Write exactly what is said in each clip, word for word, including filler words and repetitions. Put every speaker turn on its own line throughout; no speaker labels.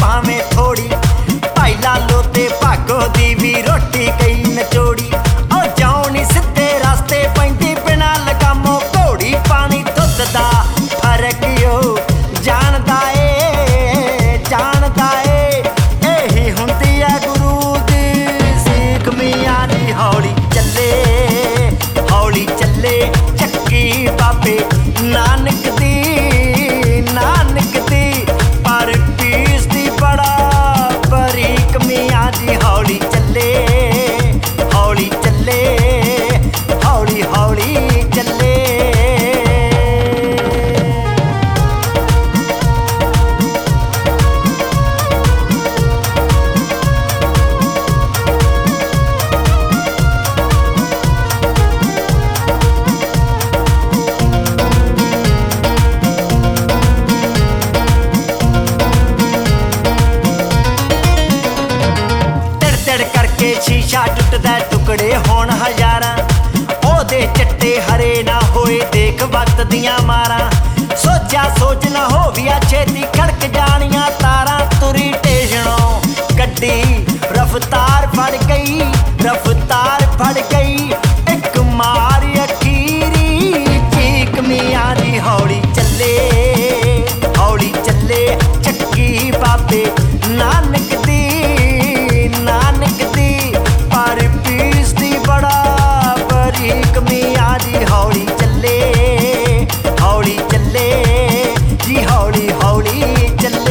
भावें थोड़ी, भाई लालो ते भागो दी भी रोटी गई नचोड़ी। ओ जाओ नी सीधे रास्ते पैंदी बिना लगामो घोड़ी, पानी दुध दा फर्क ओ जानदा ए जानदा ए एही हुंदी आ गुरु दी सीख मियां दी। हौली चले हौली चले चक्की बाबे नानक दी नानक दी, पर पीस दी बड़ा बरीक मियां जी। हौली चले हौली चले हौली हौली चले। करके शीशा टुटदा टुकड़े होण हजारां, ओदे चिट्टे हरे ना होए देख वक्त दियां मारां। सोचा सोच ना होविया छेती खड़क जानियां तारां, तुरी टेशनों गड्डी रफ्तार फड़ गई रफ्तार फड़ गई, एक मार अखीरी चीक मियां दी। हौली चले हौली चले चक्की बाबे नानक दी नानक दी, पर पीस दी बड़ा बरीक मियां जी। हौली चले हौली चले जी हौली हौली चले।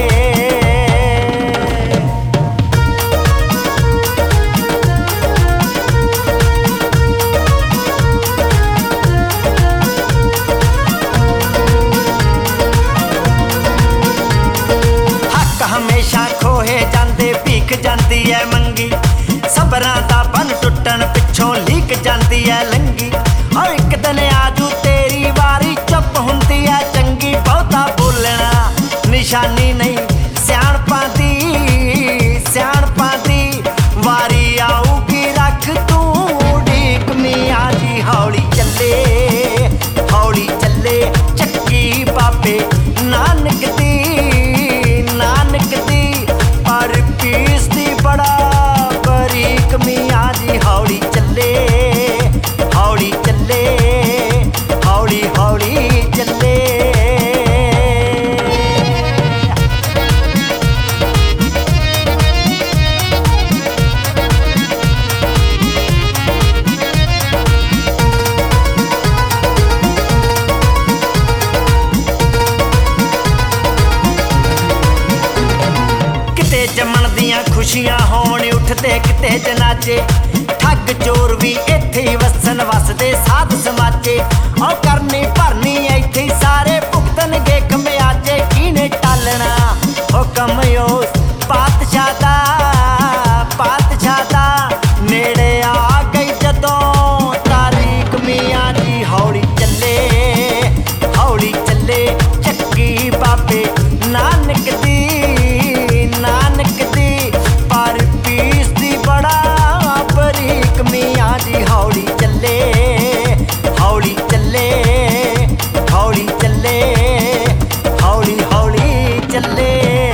हक हमेशा खोहे जांदे भीख जांदी है मंगी, सबरां दा बन टुटन पिछों लीक जांदी है लंगी। और एक दिन आजू तेरी वारी चुप हुंदी है चंगी, बहुता बोलना निशानी नहीं सियाणपां दी सियाणपां दी, वारी आऊगी रख तू उड़ीक मियां जी। हौली चले हौली चले चक्की बाबे नानक दी नानक दी, पर पीस दी बड़ा बरीक मियां जी। हौली चले हौली चले हौली हौली चले। किते जमन दियां खुशियां होण उठदे किते जनाजे, ठग चोर भी इत्थे ही वसन वसदे साध समाजे। औ करनी भरनी इत्थे ही सारे भुगतणगे खमियाजे, किने टालना हुकम उस पातशाह दा पातशाह दा, नेड़े आ गई जदों तारीक मियां जी। हौली चले हौली चले चक्की बाबे नानक दी नानक दी, पर पीस दी बड़ा बरीक मियां जी। हौली चले हौली चले हौली चले हौली हौली चले।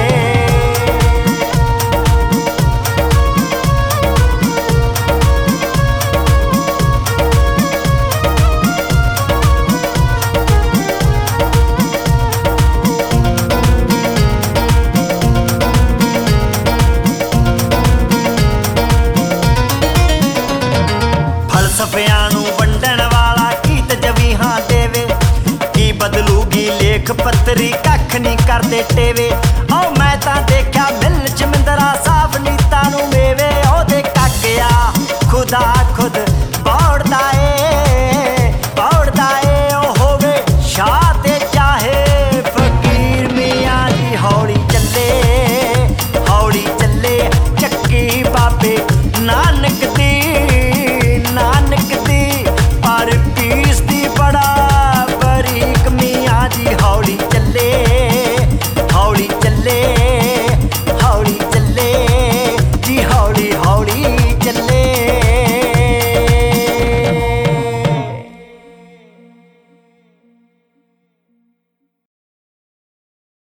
फलसफियां नूं वंडण वाला गीत जवीहां देवे, की बदलूगी लेख पत्तरी कख नहीं करदे टेवे। ओ मैं तां देखिया